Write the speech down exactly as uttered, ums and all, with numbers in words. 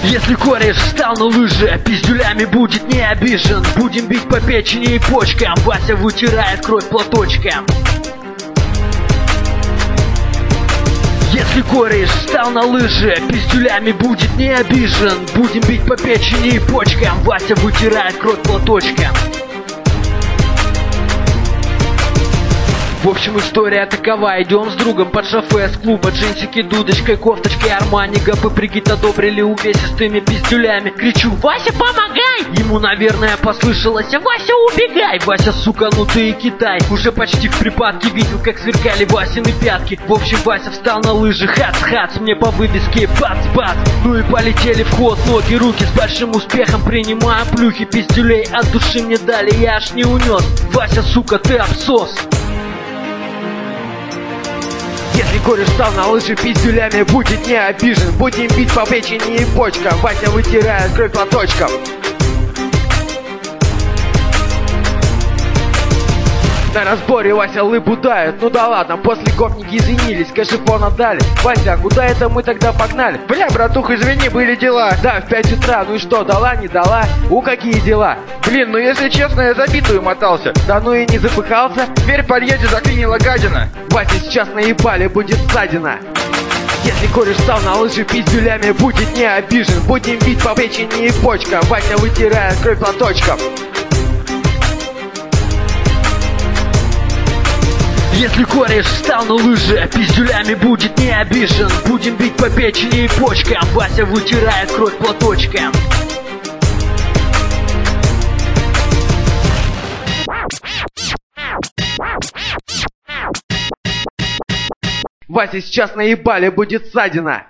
Если кореш встал на лыжи, пиздюлями будет не обижен. Будем бить по печени и почкам, Вася вытирает кровь платочком. Если кореш встал на лыжи, пиздюлями будет не обижен. Будем бить по печени и почкам, Вася вытирает кровь платочком. В общем, история такова. Идем с другом под шофе с клуба, джинсики, дудочкой, кофточкой Армани. ГП прикид одобрили увесистыми пиздюлями. Кричу: Вася, помогай! Ему, наверное, послышалось: Вася, убегай! Вася, сука, ну ты и Китай. Уже почти в припадке видел, как сверкали Васины пятки. В общем, Вася встал на лыжи, хац-хац, мне по вывеске бац-бац. Ну и полетели в ход ноги, руки с большим успехом. Принимаю плюхи, пиздюлей от души мне дали, я аж не унес. Вася, сука, ты абсос. Если кореш встал на лыжи, пиздюлями будет не обижен. Будем бить по печени и почкам, Вася вытирает кровь платочком. На разборе Вася лыбу дает. Ну да ладно, после гопники извинились, кэшефон отдали. Вася, а куда это мы тогда погнали? Бля, братух, извини, были дела. Да, в пять утра, ну и что, дала, не дала? У, какие дела? Блин, ну если честно, я забитую мотался. Да ну и не запыхался? Дверь в подъезде заклинила гадина. Вася, сейчас наебали, будет ссадина. Если кореш встал на лыжи, пиздюлями будет не обижен. Будем бить по печени и почкам, Вася вытирает кровь платочком. Если кореш встал на лыжи, пиздюлями будет не обижен. Будем бить по печени и почкам, Вася вытирает кровь платочком. Вася, сейчас наебали, будет ссадина.